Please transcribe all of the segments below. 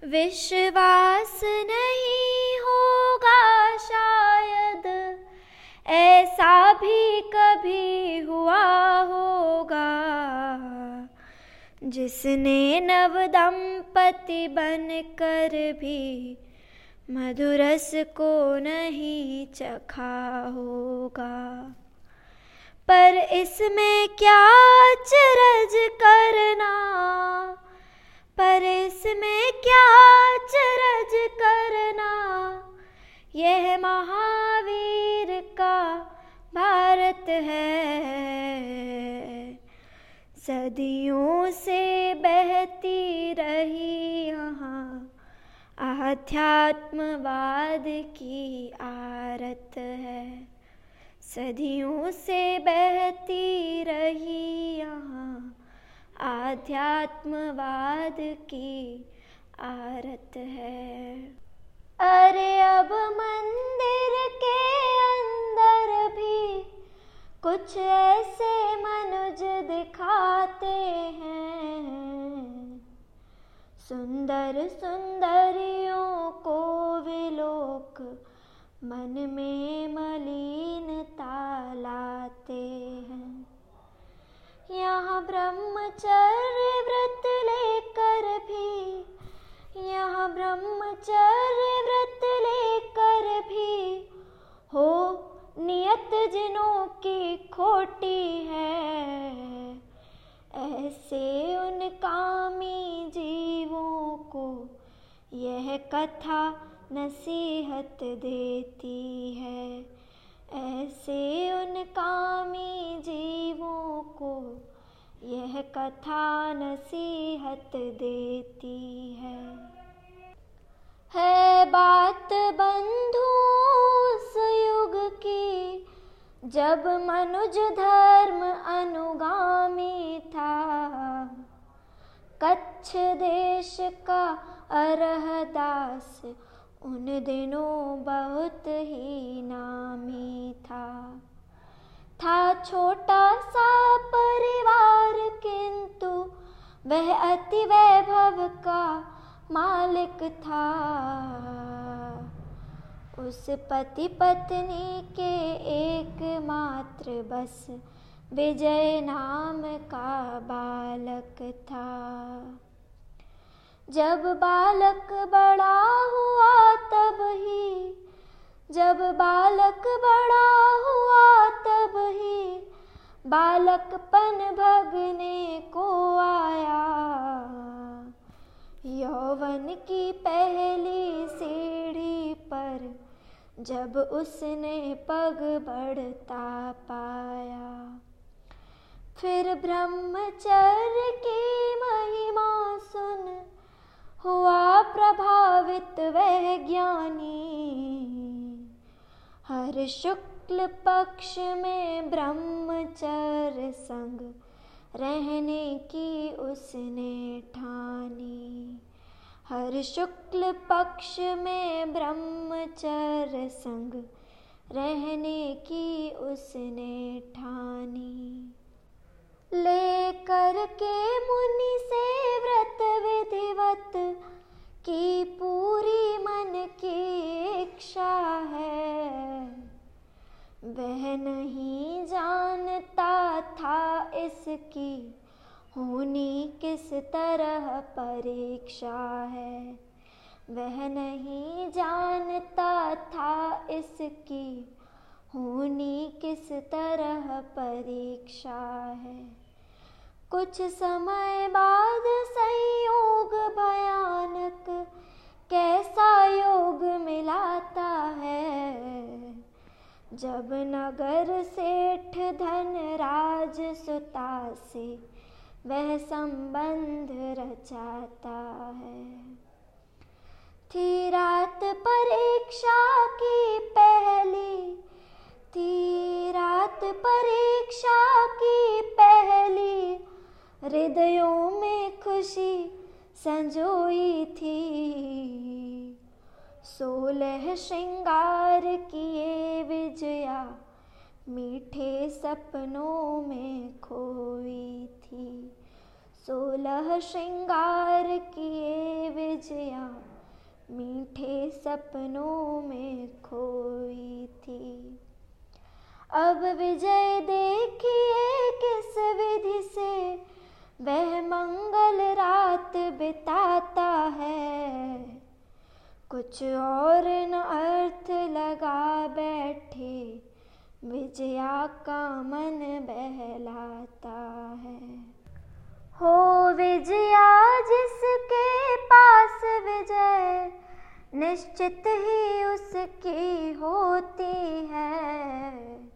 विश्वास नहीं होगा शायद, ऐसा भी कभी हुआ होगा, जिसने नव दंपति बनकर भी मधुरस को नहीं चखा होगा। पर इसमें क्या अचरज करना, पर इसमें क्या अचरज करना, यह महावीर का भारत है। सदियों से बहती रही यहाँ आध्यात्मवाद की आरत है। सदियों से बहती रही यहाँ आध्यात्मवाद की आरत है। अरे अब मंदिर के अंदर भी कुछ ऐसे मनुज दिखाते हैं, सुंदर सुंदरियों को विलोक मन में मलिनता लाते हैं। यहाँ ब्रह्मचर्य व्रत लेकर भी, यहाँ ब्रह्मचर्य व्रत लेकर भी हो नियत जिनों की खोटी है, ऐसे उन कामी जीवों को यह कथा नसीहत देती है। ऐसे उन कामी जीवों को यह कथा नसीहत देती है बात बंधु उस युग की, जब मनुज धर्म अनुगामी था। कच्छ देश का अरहदास उन दिनों बहुत ही नामी था छोटा सा परिवार, किंतु वह अति वैभव का मालिक था। उस पति पत्नी के एकमात्र बस विजय नाम का बालक था। जब बालक बड़ा हुआ तब ही, जब बालक बड़ा हुआ तब ही बालकपन भगने को आया। यौवन की पहली सीढ़ी पर जब उसने पग बढ़ता पाया, फिर ब्रह्मचर्य की महिमा सुन हुआ प्रभावित वह ज्ञानी। हर शुक्ल पक्ष में ब्रह्मचर्य संग रहने की उसने ठानी। हर शुक्ल पक्ष में ब्रह्मचर्य संग रहने की उसने ठानी। लेकर के मुनि से व्रत विधिवत की पूरी मन की इच्छा है। वह नहीं जानता था इसकी होनी किस तरह परीक्षा है। वह नहीं जानता था इसकी होनी किस तरह परीक्षा है। कुछ समय बाद संयोग भयानक कैसा योग मिलाता है, जब नगर सेठ धनराज सुता से वह संबंध रचाता है। थी रात परीक्षा की पहली, थी रात परीक्षा की पहली, हृदयों में खुशी संजोई थी। 16 श्रृंगार किए विजया मीठे सपनों में खोई थी। 16 श्रृंगार किए विजया सपनों में खोई थी। अब विजय देखिए किस विधि से वह मंगल रात बिताता है। कुछ और न अर्थ लगा बैठे विजया का मन बहलाता है। हो विजया जिसके पास विजय निश्चित ही उसकी होती है।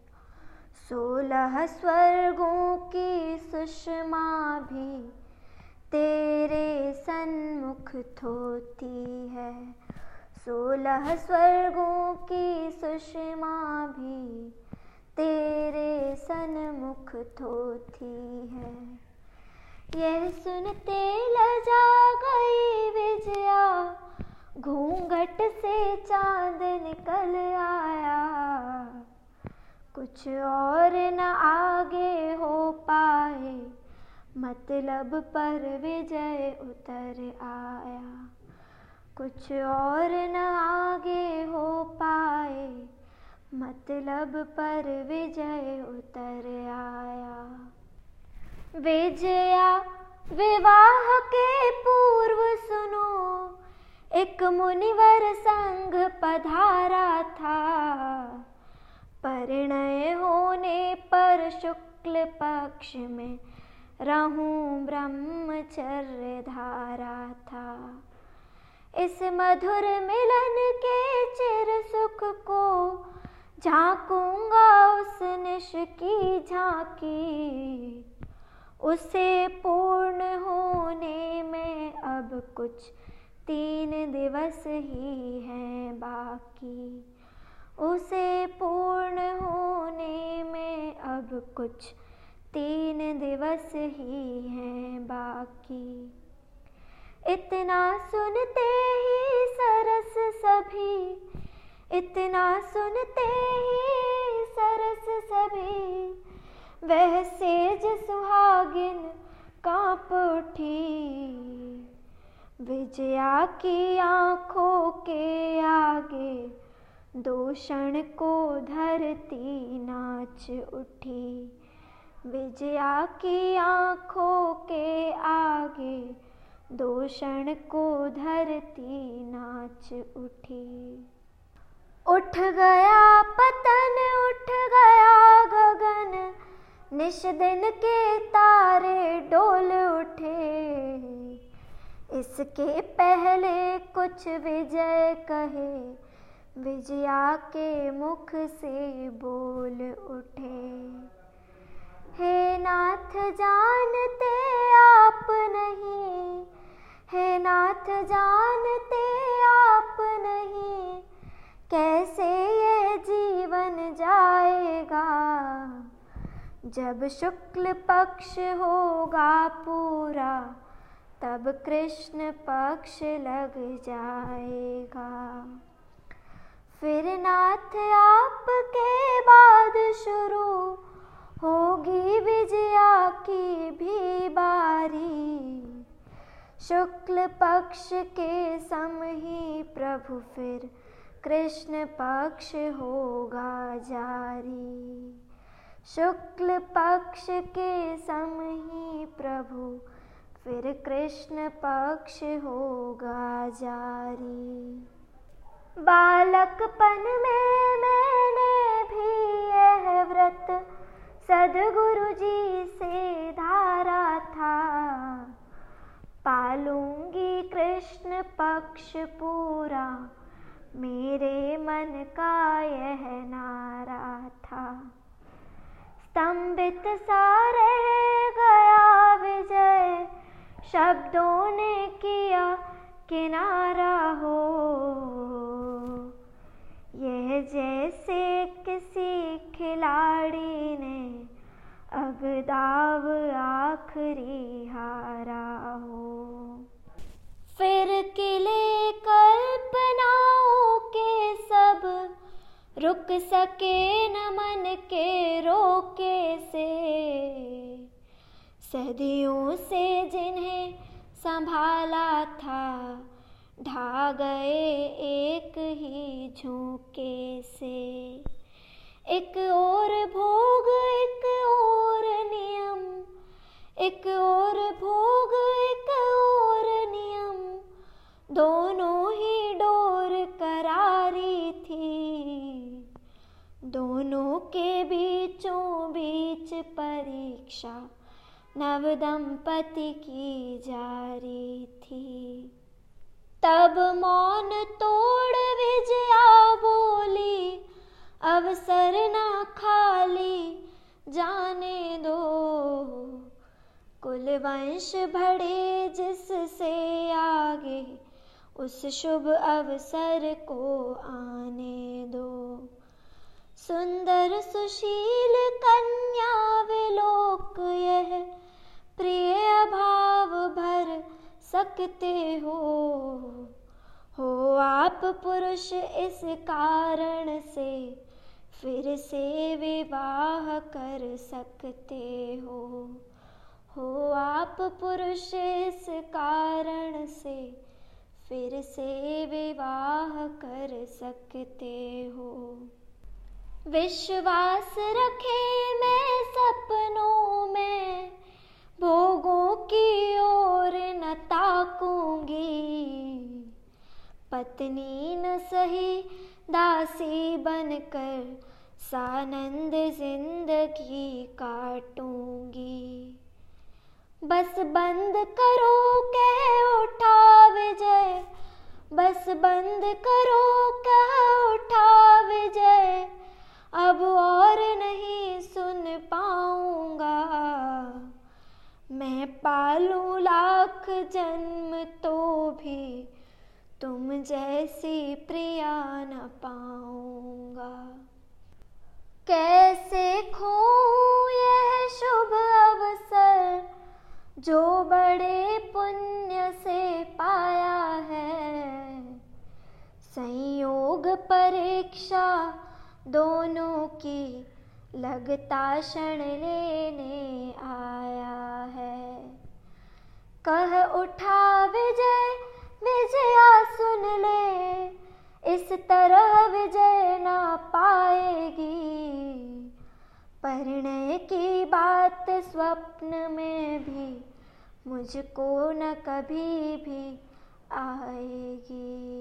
16 स्वर्गों की सुषमा भी तेरे सन्मुख थोती है। 16 स्वर्गों की सुषमा भी तेरे सन्मुख थोती है। यह सुनते लजा गई विजया, घूंघट से चांद निकल आया। कुछ और न आगे हो पाए मतलब पर विजय उतर आया। कुछ और न आगे हो पाए मतलब पर विजय उतर आया। विजया विवाह के पूर्व सुनो, एक मुनिवर संग पधारा था। परिणय होने पर शुक्ल पक्ष में रहूं ब्रह्मचर्य धारा था। इस मधुर मिलन के चिर सुख को झांकूंगा उस निश की झांकी। उसे पूर्ण होने में अब कुछ 3 दिवस ही हैं बाकी। उसे पूर्ण होने में अब कुछ 3 दिवस ही हैं बाकी। इतना सुनते ही सरस सभी, इतना सुनते ही सरस सभी, वह सेज सुहागिन कांप उठी। विजया की आँखों के आगे 2 क्षण को धरती नाच उठी। विजया की आँखों के आगे 2 क्षण को धरती नाच उठी। उठ गया पतन, उठ गया गगन, निश दिन के तारे डोल उठे। इसके पहले कुछ विजय कहे विजया के मुख से बोल उठे। हे नाथ जानते आप नहीं, हे नाथ जानते आप नहीं, कैसे यह जीवन जाएगा। जब शुक्ल पक्ष होगा पूरा तब कृष्ण पक्ष लग जाएगा। फिर नाथ आपके बाद शुरू होगी विजया की भी बारी। शुक्ल पक्ष के सम ही प्रभु फिर कृष्ण पक्ष होगा जारी। शुक्ल पक्ष के सम ही प्रभु फिर कृष्ण पक्ष होगा जारी। बालकपन में मैंने भी यह व्रत सद्गुरु जी से धारा था। पालूंगी कृष्ण पक्ष पूरा, मेरे मन का यह नारा था। स्तंभित सा रह गया विजय, शब्दों ने किया किनारा हो। यह जैसे किसी खिलाड़ी ने अगदाव आखिरी हारा हो। फिर किले कल्पनाओं के सब रुक सके न मन के रोके से। सदियों से जिन्हें संभाला था ढा गए एक ही झोंके से। एक और भोग एक और नियम, एक और भोग एक और नियम, दोनों ही डोर करारी थी। दोनों के बीचों बीच परीक्षा नव दंपति की जारी थी। तब मौन तोड़ विजया बोली, अवसर ना खाली जाने दो। कुल वंश बढ़े जिससे आगे, उस शुभ अवसर को आने दो। सुंदर सुशील कन्या विलोक यह प्रिय भाव भर सकते हो आप पुरुष इस कारण से फिर से विवाह कर सकते हो आप पुरुष इस कारण से फिर से विवाह कर सकते हो। विश्वास रखे मैं सपनों में, भोगों की ओर न ताकूंगी। पत्नी न सही दासी बनकर सानंद जिंदगी काटूंगी। बस बंद करो कह उठा विजय, बस बंद करो कह उठा विजय, अब और नहीं सुन पाऊंगा। मैं पालूं लाख जन्म तो भी तुम जैसी प्रिया न पाऊंगा। कैसे खोऊं यह शुभ अवसर जो बड़े पुण्य से पाया है। संयोग परीक्षा दोनों की लगता क्षण लेने आया है। कह उठा विजय विजया सुन ले, इस तरह विजय ना पाएगी। परिणय की बात स्वप्न में भी मुझको न कभी भी आएगी।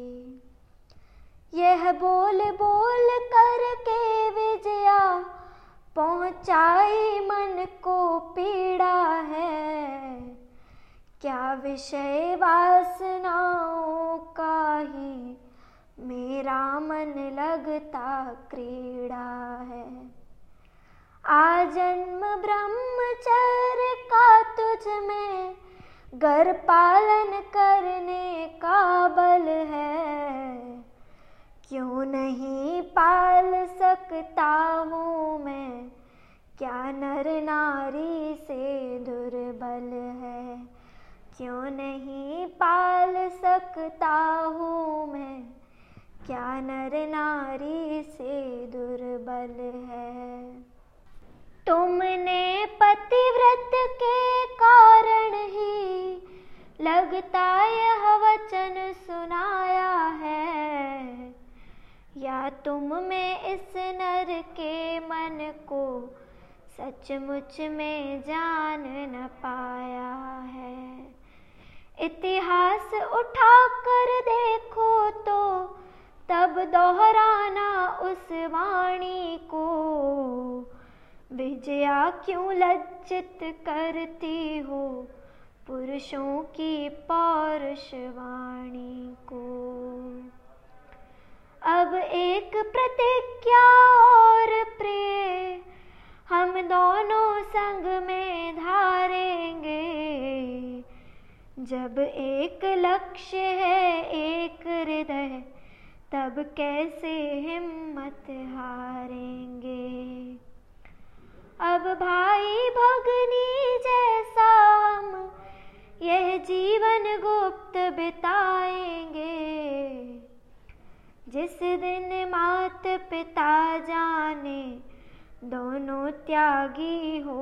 यह बोल बोल करके विजया पहुंचाई मन को पीड़ा है। क्या विषय वासनाओं का ही मेरा मन लगता क्रीड़ा है। आजन्म ब्रह्मचर्य का तुझ में घर पालन करने का बल है। क्यों नहीं पाल सकता हूँ मैं, क्या नर नारी से दुर्बल है। क्यों नहीं पाल सकता हूँ मैं, क्या नर नारी से दुर्बल है। तुमने पतिव्रत के कारण ही लगता यह वचन सुनाया है। या तुम में इस नर के मन को सचमुच में जान न पाया है। इतिहास उठा कर देखो तो तब दोहराना उस वाणी को। विजया क्यों लज्जित करती हो पुरुषों की पौरुष वाणी को। अब एक प्रतिज्ञा और प्रिय हम दोनों संग में धारेंगे। जब एक लक्ष्य है एक हृदय, तब कैसे हिम्मत हारेंगे। अब भाई भगनी जैसा हम यह जीवन गुप्त बिताएंगे। जिस दिन मात पिता जाने दोनों त्यागी हो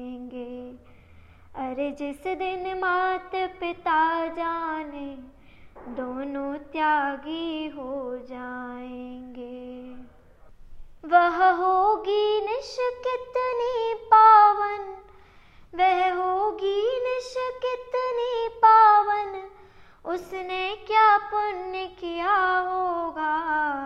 जाएंगे। अरे जिस दिन मात पिता जाने दोनों त्यागी हो जाएंगे। वह होगी निश कितनी पावन, वह होगी निश कितनी पावन, उसने क्या पुण्य किया होगा,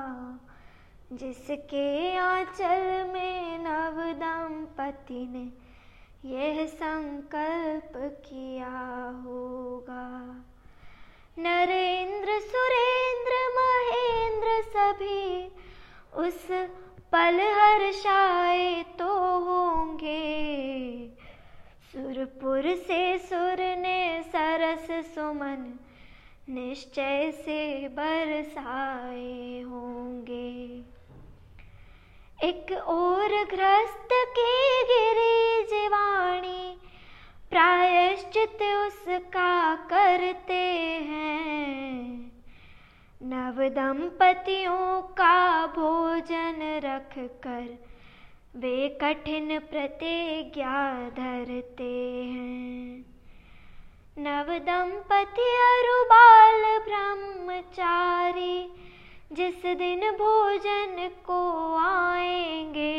जिसके आंचल में नव दंपति ने यह संकल्प किया होगा। नर इंद्र सुरेंद्र महेंद्र सभी उस पल हर्षाए तो होंगे, सुरपुर से सुर ने सरस सुमन निश्चय से बरसाए होंगे। एक और गृहस्थ के गिरी जीवाणी प्रायश्चित उसका करते हैं, नव दंपतियों का भोजन रख कर वे कठिन प्रतिज्ञा धरते हैं। नव दंपति अरु बाल ब्रह्मचारी जिस दिन भोजन को आएंगे,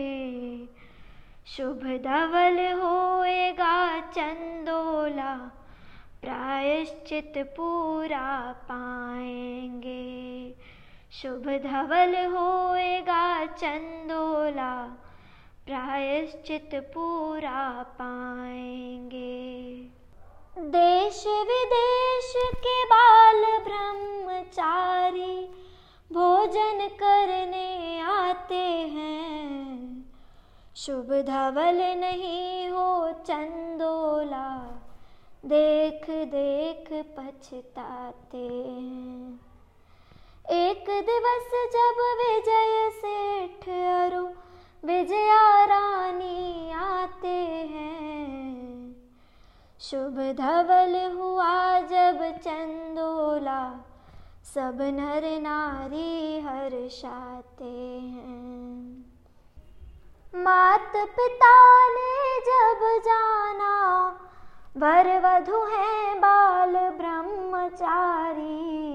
शुभ धवल होएगा चंदोला, प्रायश्चित पूरा पाएंगे। शुभ धवल होएगा चंदोला, प्रायश्चित पूरा पाएंगे। देश विदेश के बाल ब्रह्मचारी भोजन करने आते हैं, शुभ धवल नहीं हो चंदोला, देख देख पछताते हैं। एक दिवस जब विजय सेठ अरु विजया रानी आते हैं, शुभ धवल हुआ जब चंदोला, सब नर नारी हर्षाते हैं। मात पिता ने जब जाना वर वधू हैं बाल ब्रह्मचारी,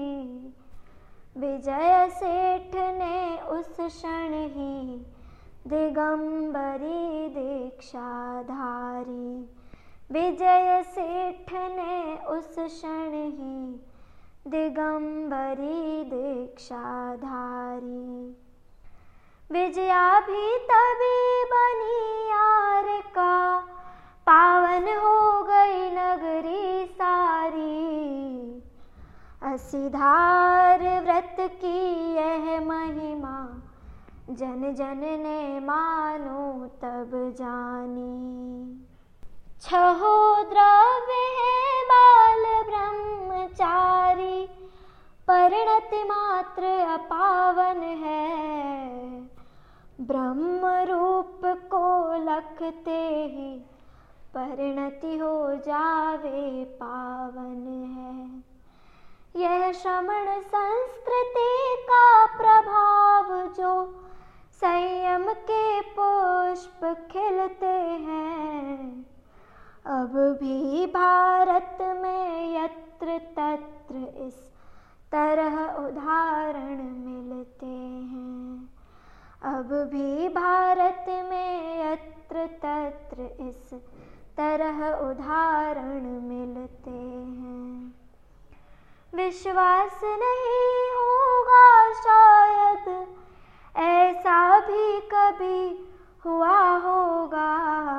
विजय सेठ ने उस क्षण ही दिगंबरी दीक्षा धारी। विजय सेठ ने उस क्षण ही दिगंबरी दीक्षा धारी। विजया भी तभी बनी यार का, पावन हो गई नगरी सारी। असीधार व्रत की यह महिमा, जन जन ने मानो तब जानी। छहो द्रव्य है बाल ब्रह्मचारी, परिणति मात्र अपावन है। ब्रह्म रूप को लखते ही परिणति हो जावे पावन है। यह श्रमण संस्कृति का प्रभाव जो संयम के पुष्प खिलते हैं, अब भी भारत में यत्र तत्र इस तरह उदाहरण मिलते हैं। अब भी भारत में यत्र तत्र इस तरह उदाहरण मिलते हैं। विश्वास नहीं होगा शायद ऐसा भी कभी हुआ होगा,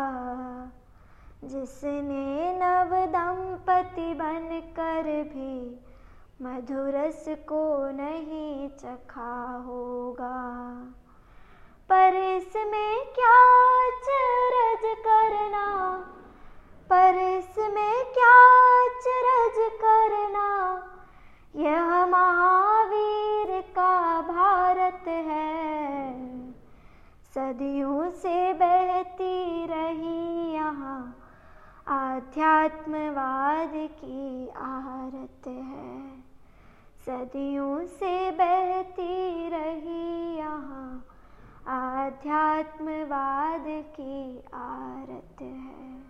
जिसने नव दंपति बनकर भी मधुरस को नहीं चखा होगा। पर इसमें क्या अचरज करना, पर इसमें क्या अचरज करना, यह महावीर का भारत है। सदियों से बहती रही यहाँ आध्यात्मवाद की आरत है। सदियों से बहती रही यहाँ आध्यात्मवाद की आरत है।